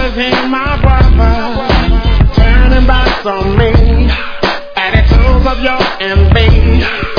became my brother, turning backs on me, attitudes of your envy.